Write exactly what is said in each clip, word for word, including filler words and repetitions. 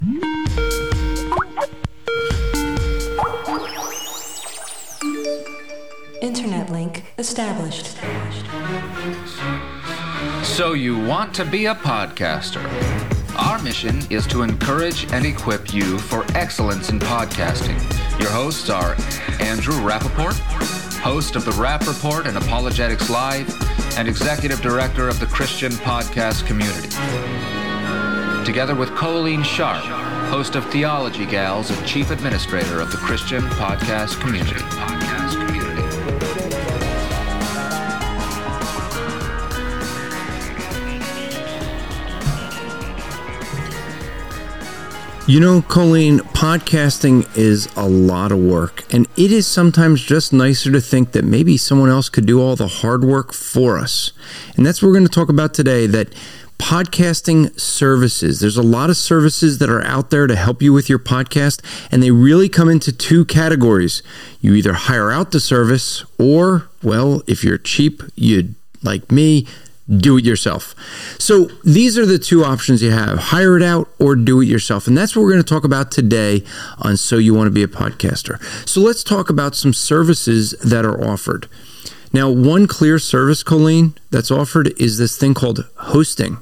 Internet link established. So you want to be a podcaster? Our mission is to encourage and equip you for excellence in podcasting. Your hosts are Andrew Rappaport, host of the Rapp Report and Apologetics Live, and executive director of the Christian Podcast Community. Together with Colleen Sharp, host of Theology Gals and chief administrator of the Christian Podcast Community. Podcast Community. You know, Colleen, podcasting is a lot of work, and it is sometimes just nicer to think that maybe someone else could do all the hard work for us. And that's what we're going to talk about today, that podcasting services. There's a lot of services that are out there to help you with your podcast, and they really come into two categories. You either hire out the service, or, well, if you're cheap, you'd, like me, do it yourself. So these are the two options you have: hire it out or do it yourself. And that's what we're going to talk about today on So You Want to Be a Podcaster. So let's talk about some services that are offered. Now, one clear service, Colleen, that's offered is this thing called hosting.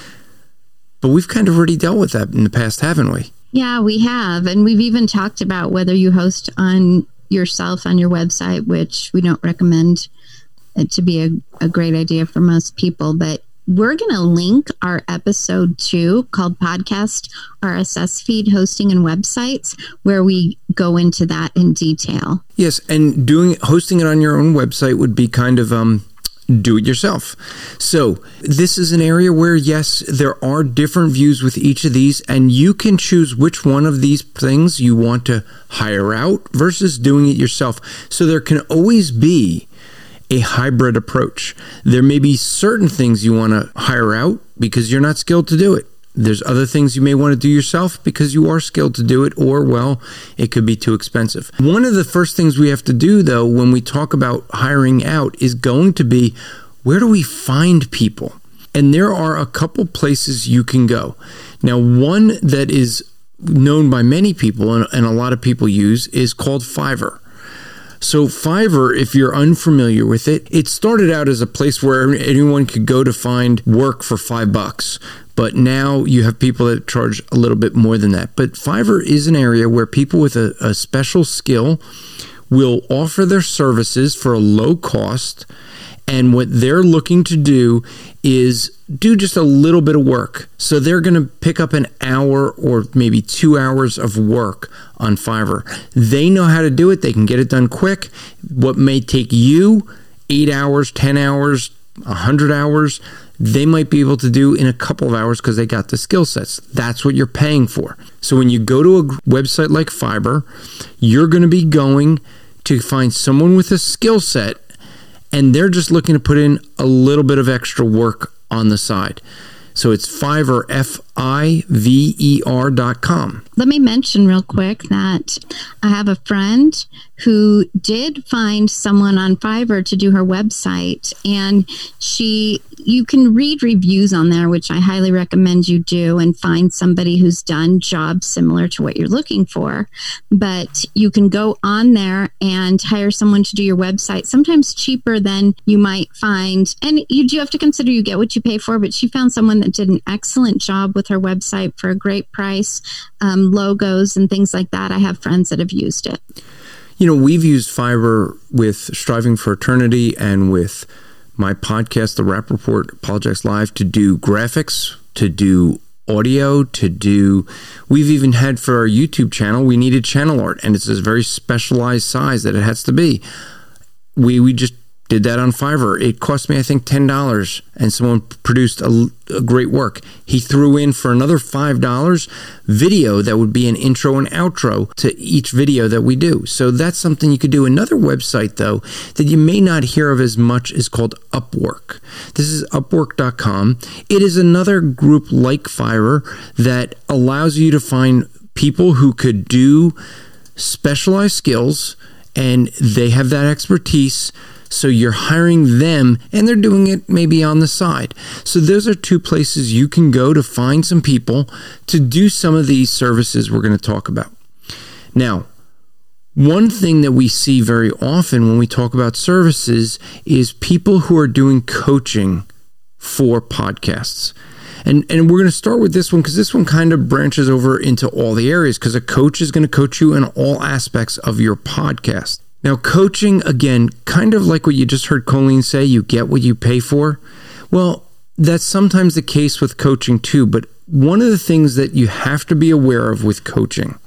But we've kind of already dealt with that in the past, haven't we? Yeah, we have. And we've even talked about whether you host on yourself on your website, which we don't recommend it to be a, a great idea for most people. But we're going to link our episode two called Podcast R S S Feed Hosting and Websites, where we go into that in detail. Yes, and doing hosting it on your own website would be kind of um, do it yourself. So this is an area where, yes, there are different views with each of these, and you can choose which one of these things you want to hire out versus doing it yourself. So there can always be a hybrid approach. There may be certain things you want to hire out because you're not skilled to do it. There's other things you may want to do yourself because you are skilled to do it, or, well, it could be too expensive. One of the first things we have to do, though, when we talk about hiring out is going to be, where do we find people? And there are a couple places you can go. Now, one that is known by many people and, and a lot of people use is called Fiverr. So Fiverr, if you're unfamiliar with it, it started out as a place where anyone could go to find work for five bucks. But now you have people that charge a little bit more than that. But Fiverr is an area where people with a, a special skill will offer their services for a low cost. And what they're looking to do is do just a little bit of work. So they're going to pick up an hour or maybe two hours of work on Fiverr. They know how to do it. They can get it done quick. What may take you eight hours, ten hours, one hundred hours, they might be able to do in a couple of hours because they got the skill sets. That's what you're paying for. So when you go to a website like Fiverr, you're going to be going to find someone with a skill set, and they're just looking to put in a little bit of extra work on the side. So it's Fiverr, F I V E R dot com. Let me mention real quick that I have a friend who did find someone on Fiverr to do her website, and she, you can read reviews on there, which I highly recommend you do, and find somebody who's done jobs similar to what you're looking for. But you can go on there and hire someone to do your website, sometimes cheaper than you might find. And you do have to consider you get what you pay for, but she found someone that did an excellent job with her website for a great price, um, logos and things like that. I have friends that have used it. You know, we've used Fiverr with Striving for Eternity and with my podcast, The Rapp Report, Apologetics Live, to do graphics, to do audio, to do... We've even had for our YouTube channel, we needed channel art, and it's a very specialized size that it has to be. We we just did that on Fiverr. It cost me, I think, ten dollars, and someone produced a, a great work. He threw in for another five dollars video that would be an intro and outro to each video that we do. So that's something you could do. Another website, though, that you may not hear of as much is called Upwork. This is Upwork dot com. It is another group like Fiverr that allows you to find people who could do specialized skills, and they have that expertise So you're hiring them and they're doing it maybe on the side. So those are two places you can go to find some people to do some of these services we're going to talk about. Now, one thing that we see very often when we talk about services is people who are doing coaching for podcasts. And and we're going to start with this one because this one kind of branches over into all the areas, because a coach is going to coach you in all aspects of your podcast. Now, coaching, again, kind of like what you just heard Colleen say, you get what you pay for. Well, that's sometimes the case with coaching too. But one of the things that you have to be aware of with coaching,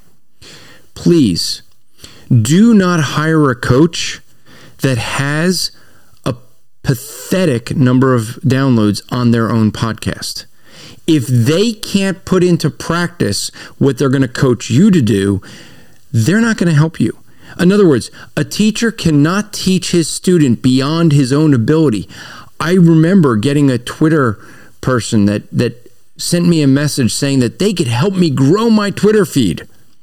please do not hire a coach that has a pathetic number of downloads on their own podcast. If they can't put into practice what they're going to coach you to do, they're not going to help you. In other words, a teacher cannot teach his student beyond his own ability. I remember getting a Twitter person that, that sent me a message saying that they could help me grow my Twitter feed.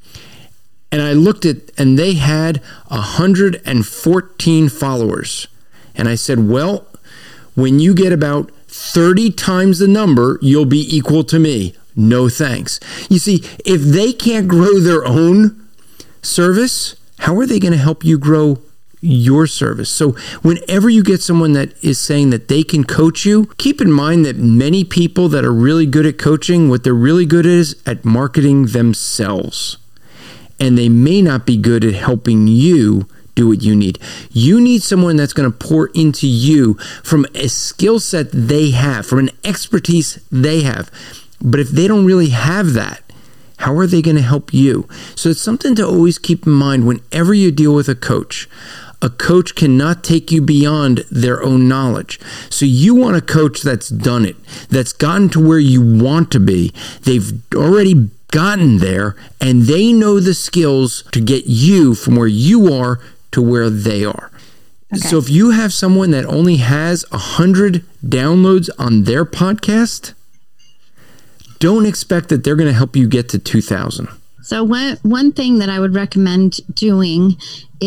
And I looked at, and they had one hundred fourteen followers. And I said, well, when you get about thirty times the number, you'll be equal to me. No thanks. You see, if they can't grow their own service, how are they going to help you grow your service? So whenever you get someone that is saying that they can coach you, keep in mind that many people that are really good at coaching, what they're really good at is at marketing themselves. And they may not be good at helping you do what you need. You need someone that's going to pour into you from a skill set they have, from an expertise they have. But if they don't really have that, how are they going to help you? So it's something to always keep in mind whenever you deal with a coach. A coach cannot take you beyond their own knowledge. So you want a coach that's done it, that's gotten to where you want to be. They've already gotten there, and they know the skills to get you from where you are to where they are. Okay. So if you have someone that only has one hundred downloads on their podcast, don't expect that they're going to help you get to two thousand. So one, one thing that I would recommend doing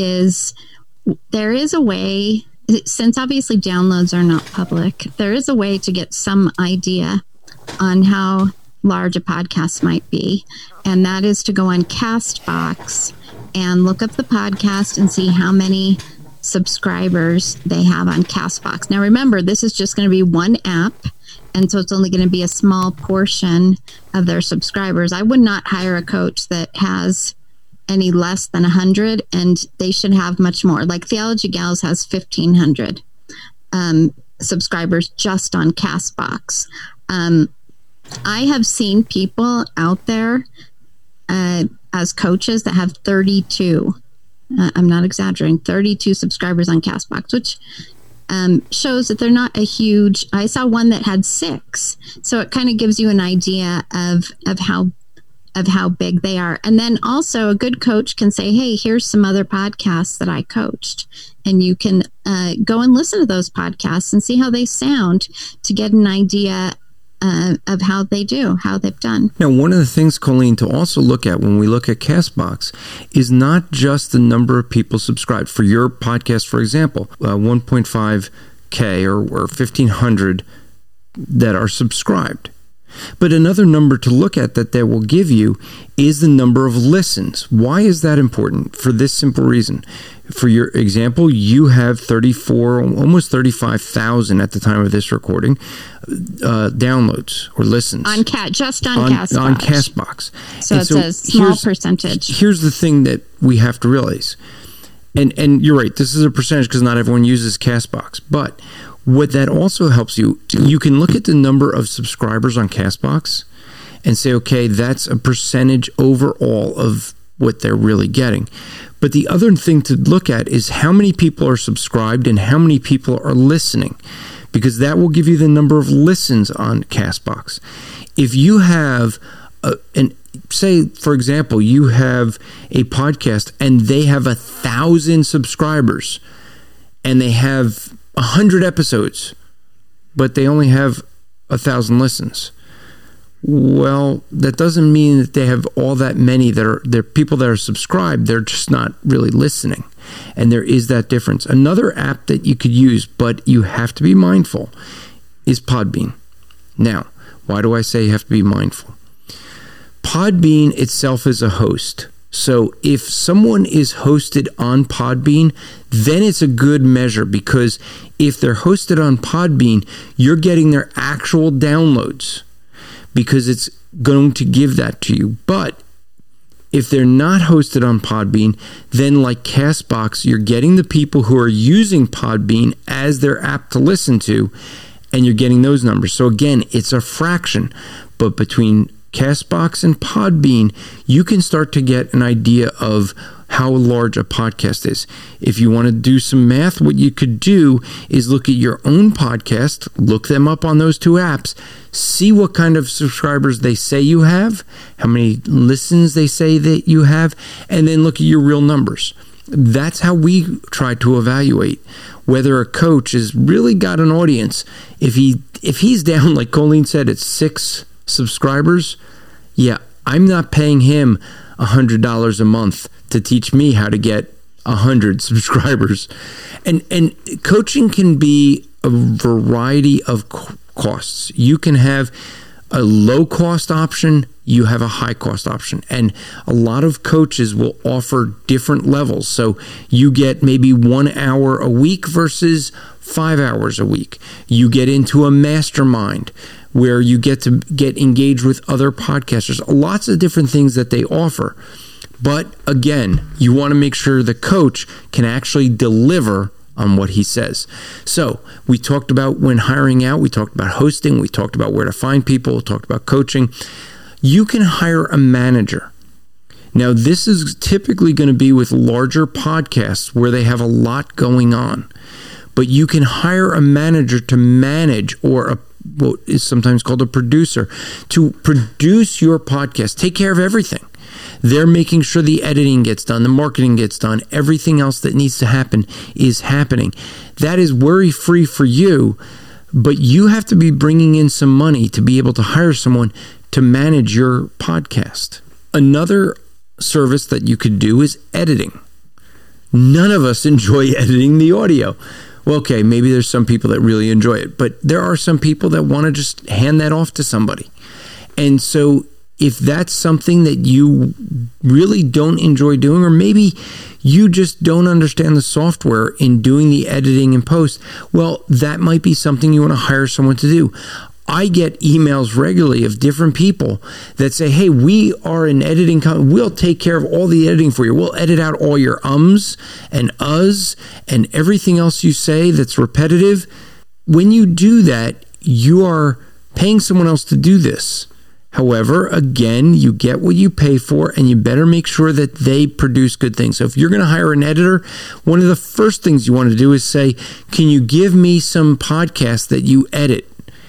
is there is a way, since obviously downloads are not public, there is a way to get some idea on how large a podcast might be. And that is to go on Castbox and look up the podcast and see how many subscribers they have on Castbox. Now, remember, this is just going to be one app, and so it's only going to be a small portion of their subscribers. I would not hire a coach that has any less than one hundred, and they should have much more. Like Theology Gals has fifteen hundred um, subscribers just on Castbox. Um, I have seen people out there uh, as coaches that have thirty-two. Uh, I'm not exaggerating, thirty-two subscribers on Castbox, which um, shows that they're not a huge. I saw one that had six, so it kind of gives you an idea of of how of how big they are. And then also a good coach can say, hey, here's some other podcasts that I coached, and you can uh, go and listen to those podcasts and see how they sound to get an idea Uh, of how they do, how they've done. Now, one of the things, Colleen, to also look at when we look at Castbox is not just the number of people subscribed. For your podcast, for example, uh, one point five K or, or fifteen hundred that are subscribed. But another number to look at that they will give you is the number of listens. Why is that important? For this simple reason. For your example, you have thirty-four, almost thirty-five thousand at the time of this recording, uh, downloads or listens. On cat, just on, on Castbox. On Castbox. So and it's so a small percentage. Here's the thing that we have to realize. And, and you're right, this is a percentage because not everyone uses Castbox. But what that also helps you, you can look at the number of subscribers on Castbox and say, okay, that's a percentage overall of what they're really getting. But the other thing to look at is how many people are subscribed and how many people are listening, because that will give you the number of listens on Castbox. If you have, a, an, say, for example, you have a podcast and they have a thousand subscribers and they have a hundred episodes, but they only have a thousand listens. Well, that doesn't mean that they have all that many that are, they're people that are subscribed. They're just not really listening. And there is that difference. Another app that you could use, but you have to be mindful, is Podbean. Now, why do I say you have to be mindful? Podbean itself is a host. So if someone is hosted on Podbean, then it's a good measure, because if they're hosted on Podbean, you're getting their actual downloads, because it's going to give that to you. But if they're not hosted on Podbean, then like CastBox, you're getting the people who are using Podbean as their app to listen to, and you're getting those numbers. So again, it's a fraction, but between CastBox and Podbean, you can start to get an idea of how large a podcast is. If you want to do some math, what you could do is look at your own podcast, look them up on those two apps, see what kind of subscribers they say you have, how many listens they say that you have, and then look at your real numbers. That's how we try to evaluate whether a coach has really got an audience. If he if he's down, like Colleen said, it's six subscribers, yeah, I'm not paying him one hundred dollars a month to teach me how to get one hundred subscribers. And and coaching can be a variety of costs. You can have a low cost option, you have a high cost option. And a lot of coaches will offer different levels. So you get maybe one hour a week versus five hours a week. You get into a mastermind where you get to get engaged with other podcasters. Lots of different things that they offer. But again, you want to make sure the coach can actually deliver on what he says. So we talked about when hiring out, we talked about hosting, we talked about where to find people, we talked about coaching. You can hire a manager. Now, this is typically going to be with larger podcasts where they have a lot going on. But you can hire a manager to manage, or a what is sometimes called a producer, to produce your podcast, take care of everything. They're making sure the editing gets done, the marketing gets done, everything else that needs to happen is happening. That is worry-free for you, but you have to be bringing in some money to be able to hire someone to manage your podcast. Another service that you could do is editing. None of us enjoy editing the audio. Well, okay, maybe there's some people that really enjoy it, but there are some people that want to just hand that off to somebody. And so if that's something that you really don't enjoy doing, or maybe you just don't understand the software in doing the editing and post, well, that might be something you want to hire someone to do. I get emails regularly of different people that say, hey, we are an editing company. We'll take care of all the editing for you. We'll edit out all your ums and uhs and everything else you say that's repetitive. When you do that, you are paying someone else to do this. However, again, you get what you pay for, and you better make sure that they produce good things. So if you're going to hire an editor, one of the first things you want to do is say, can you give me some podcasts that you edit?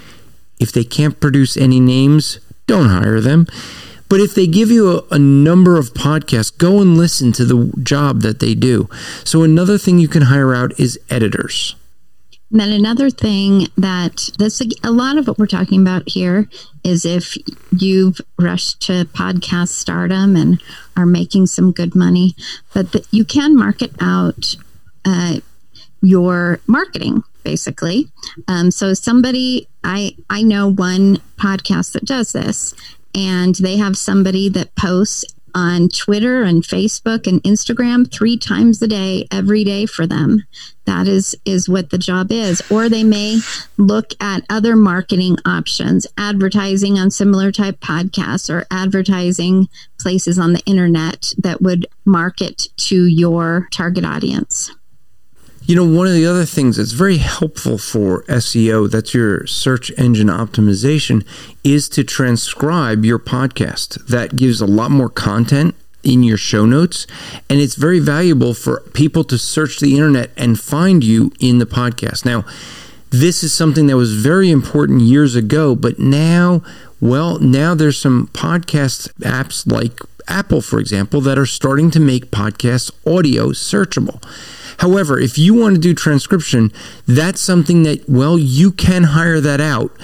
If they can't produce any names, don't hire them. But if they give you a, a number of podcasts, go and listen to the job that they do. So another thing you can hire out is editors. And then another thing that this, a lot of what we're talking about here is if you've rushed to podcast stardom and are making some good money, but the, you can market out uh, your marketing, basically. Um, so somebody, I, I know one podcast that does this, and they have somebody that posts on Twitter and Facebook and Instagram three times a day, every day for them. That is, is what the job is. Or they may look at other marketing options, advertising on similar type podcasts or advertising places on the internet that would market to your target audience. You know, one of the other things that's very helpful for S E O, that's your search engine optimization, is to transcribe your podcast. That gives a lot more content in your show notes, and it's very valuable for people to search the internet and find you in the podcast. Now, this is something that was very important years ago, but now, well, now there's some podcast apps like Apple, for example, that are starting to make podcast audio searchable. However, if you want to do transcription, that's something that, well, you can hire that out.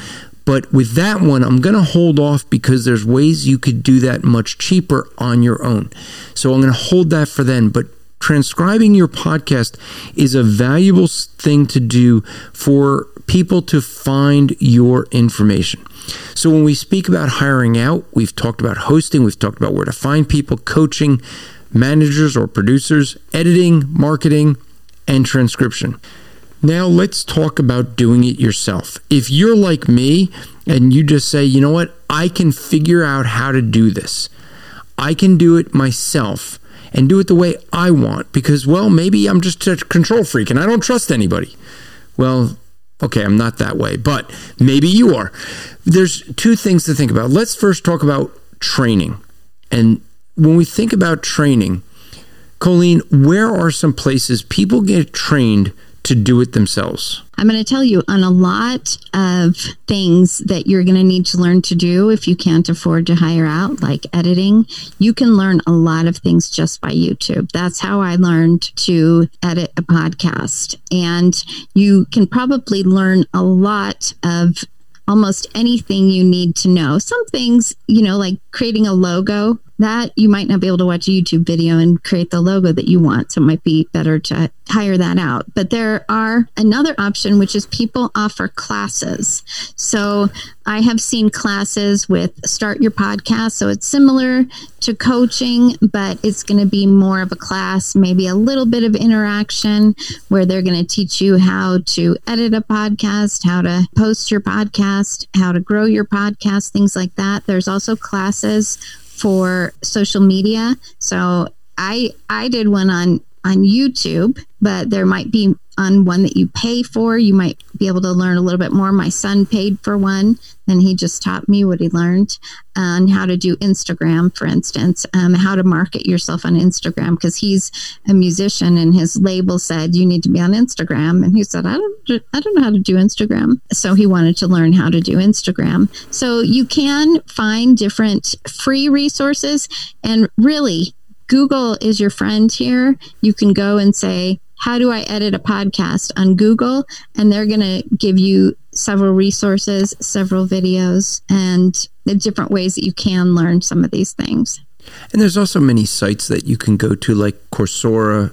But with that one, I'm going to hold off because there's ways you could do that much cheaper on your own. So I'm going to hold that for then. But transcribing your podcast is a valuable thing to do for people to find your information. So when we speak about hiring out, we've talked about hosting, we've talked about where to find people, coaching, managers or producers, editing, marketing, and transcription. Now let's talk about doing it yourself. If you're like me and you just say, you know what, I can figure out how to do this. I can do it myself and do it the way I want because, well, maybe I'm just a control freak and I don't trust anybody. Well, okay, I'm not that way, but maybe you are. There's two things to think about. Let's first talk about training. And when we think about training, Colleen, where are some places people get trained to do it themselves? I'm going to tell you on a lot of things that you're going to need to learn to do if you can't afford to hire out, like editing. You can learn a lot of things just by YouTube. That's how I learned to edit a podcast. And you can probably learn a lot of almost anything you need to know. Some things, you know, like creating a logo, that you might not be able to watch a YouTube video and create the logo that you want. So it might be better to hire that out. But there are another option, which is people offer classes. So I have seen classes with Start Your Podcast. So it's similar to coaching, but it's going to be more of a class, maybe a little bit of interaction where they're going to teach you how to edit a podcast, how to post your podcast, how to grow your podcast, things like that. There's also classes for social media. So I I did one on on YouTube, but there might be on one that you pay for. You might be able to learn a little bit more. My son paid for one, and he just taught me what he learned on how to do Instagram, for instance, um, how to market yourself on Instagram, because he's a musician and his label said, you need to be on Instagram. And he said, I don't, I don't know how to do Instagram. So he wanted to learn how to do Instagram. So you can find different free resources, and really, Google is your friend here. You can go and say, how do I edit a podcast on Google? And they're going to give you several resources, several videos, and the different ways that you can learn some of these things. And there's also many sites that you can go to, like Coursera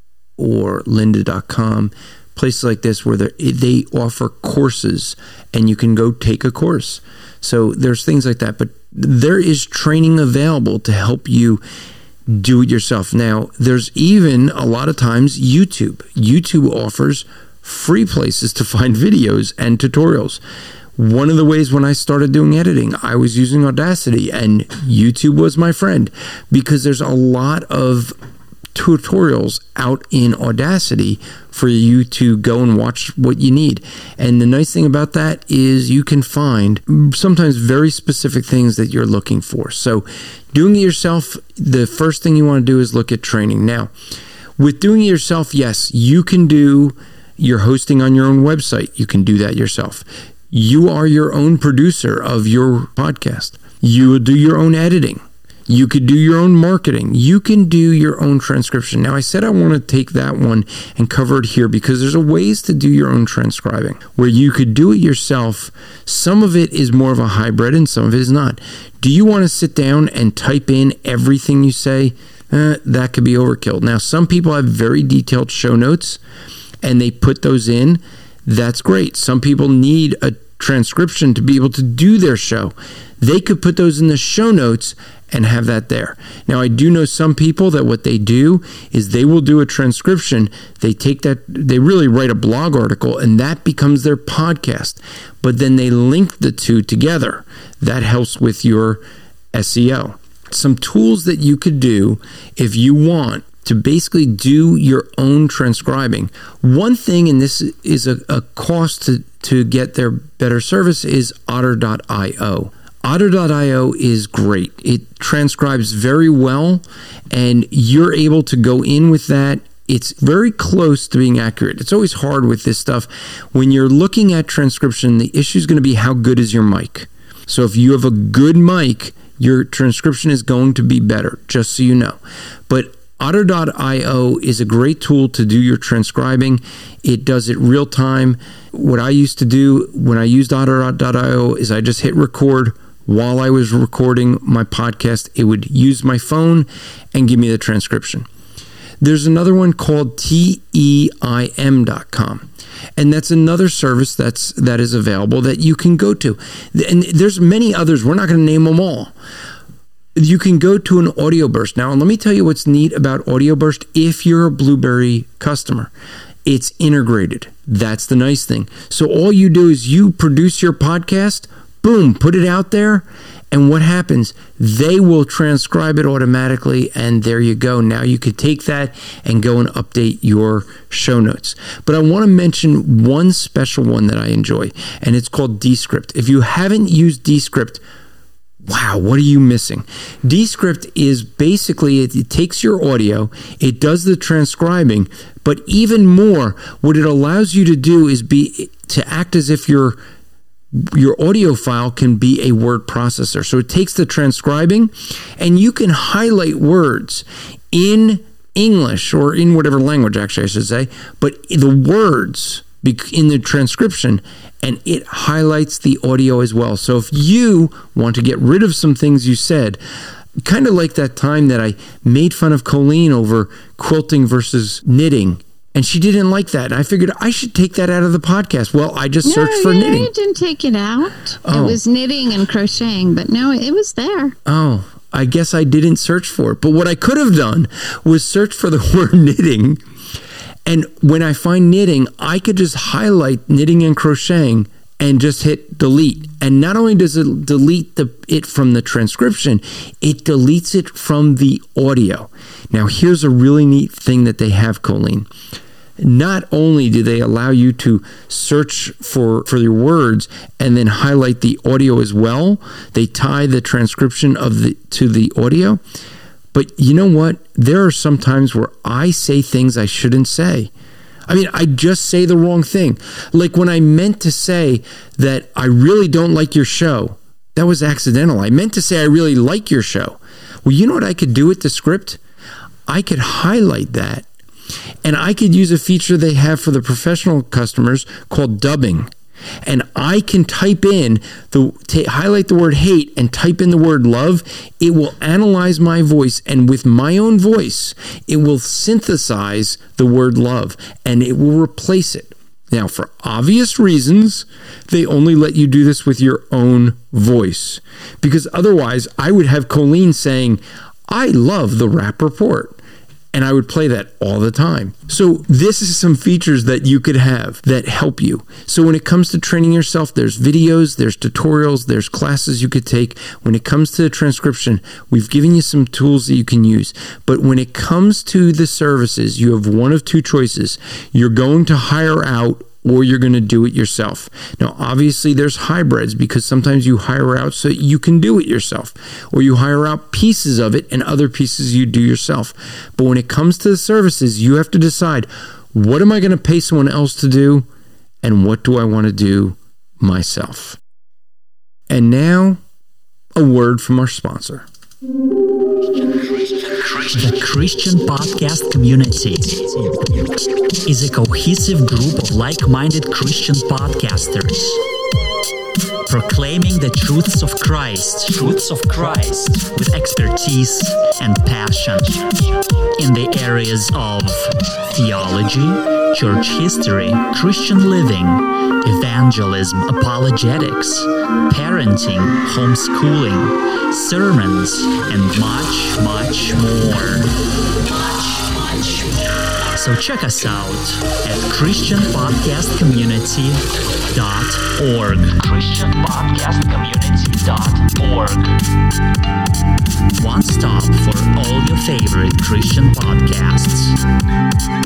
or lynda dot com, places like this where they offer courses and you can go take a course. So there's things like that. But there is training available to help you do it yourself. Now, there's even a lot of times YouTube. YouTube offers free places to find videos and tutorials. One of the ways when I started doing editing, I was using Audacity, and YouTube was my friend because there's a lot of tutorials out in Audacity for you to go and watch what you need. And the nice thing about that is you can find sometimes very specific things that you're looking for. So doing it yourself, the first thing you want to do is look at training. Now, with doing it yourself, yes, you can do your hosting on your own website. You can do that yourself. You are your own producer of your podcast. You will do your own editing. You could do your own marketing. You can do your own transcription. Now, I said I want to take that one and cover it here because there's a ways to do your own transcribing where you could do it yourself. Some of it is more of a hybrid and some of it is not. Do you want to sit down and type in everything you say? Eh, that could be overkill. Now, some people have very detailed show notes and they put those in. That's great. Some people need a transcription to be able to do their show. They could put those in the show notes and have that there. Now, I do know some people that what they do is they will do a transcription. They take that, they really write a blog article, and that becomes their podcast. But then they link the two together. That helps with your S E O. Some tools that you could do if you want to basically do your own transcribing. One thing, and this is a, a cost to, to get their better service, is otter dot io. otter dot io is great. It transcribes very well, and you're able to go in with that. It's very close to being accurate. It's always hard with this stuff. When you're looking at transcription, the issue is going to be how good is your mic. So if you have a good mic, your transcription is going to be better, just so you know. But Otter dot io is a great tool to do your transcribing. It does it real time. What I used to do when I used Otter dot io is I just hit record. While I was recording my podcast, it would use my phone and give me the transcription. There's another one called T E I M dot com. And that's another service that's that is available that you can go to. And there's many others. We're not going to name them all. You can go to an AudioBurst. Now, let me tell you what's neat about AudioBurst if you're a Blueberry customer. It's integrated. That's the nice thing. So all you do is you produce your podcast, boom, put it out there, and what happens? They will transcribe it automatically, and there you go. Now you can take that and go and update your show notes. But I want to mention one special one that I enjoy, and it's called Descript. If you haven't used Descript, wow, what are you missing? Descript is basically, it, it takes your audio, it does the transcribing, but even more, what it allows you to do is be to act as if your your audio file can be a word processor. So it takes the transcribing, and you can highlight words in English or in whatever language, actually, I should say, but the words in the transcription, and it highlights the audio as well. So if you want to get rid of some things you said, kind of like that time that I made fun of Colleen over quilting versus knitting, and she didn't like that, and I figured I should take that out of the podcast. Well, I just no, searched for you knitting. No, you didn't take it out. Oh. It was knitting and crocheting, but no, it was there. Oh, I guess I didn't search for it. But what I could have done was search for the word knitting. And when I find knitting, I could just highlight knitting and crocheting and just hit delete. And not only does it delete the, it from the transcription, it deletes it from the audio. Now, here's a really neat thing that they have, Colleen. Not only do they allow you to search for, for your words and then highlight the audio as well, they tie the transcription of the to the audio. But you know what? There are some times where I say things I shouldn't say. I mean, I just say the wrong thing. Like when I meant to say that I really don't like your show, that was accidental. I meant to say I really like your show. Well, you know what I could do with the script? I could highlight that, and I could use a feature they have for the professional customers called dubbing. And I can type in, the t- highlight the word hate and type in the word love. It will analyze my voice, and with my own voice, it will synthesize the word love, and it will replace it. Now, for obvious reasons, they only let you do this with your own voice, because otherwise I would have Colleen saying, I love the Rap Report. And I would play that all the time. So this is some features that you could have that help you. So when it comes to training yourself, there's videos, there's tutorials, there's classes you could take. When it comes to the transcription, we've given you some tools that you can use. But when it comes to the services, you have one of two choices. You're going to hire out, or you're going to do it yourself. Now, obviously, there's hybrids, because sometimes you hire out so you can do it yourself, or you hire out pieces of it and other pieces you do yourself. But when it comes to the services, you have to decide, what am I going to pay someone else to do, and what do I want to do myself? And now, a word from our sponsor. The Christian Podcast Community is a cohesive group of like-minded Christian podcasters proclaiming the truths of Christ, truths of Christ with expertise and passion in the areas of theology, church history, Christian living, evangelism, apologetics, parenting, homeschooling, sermons, and much, much more. Much, much more. So check us out at christian podcast community dot org. christian podcast community dot org. One stop for all your favorite Christian podcasts.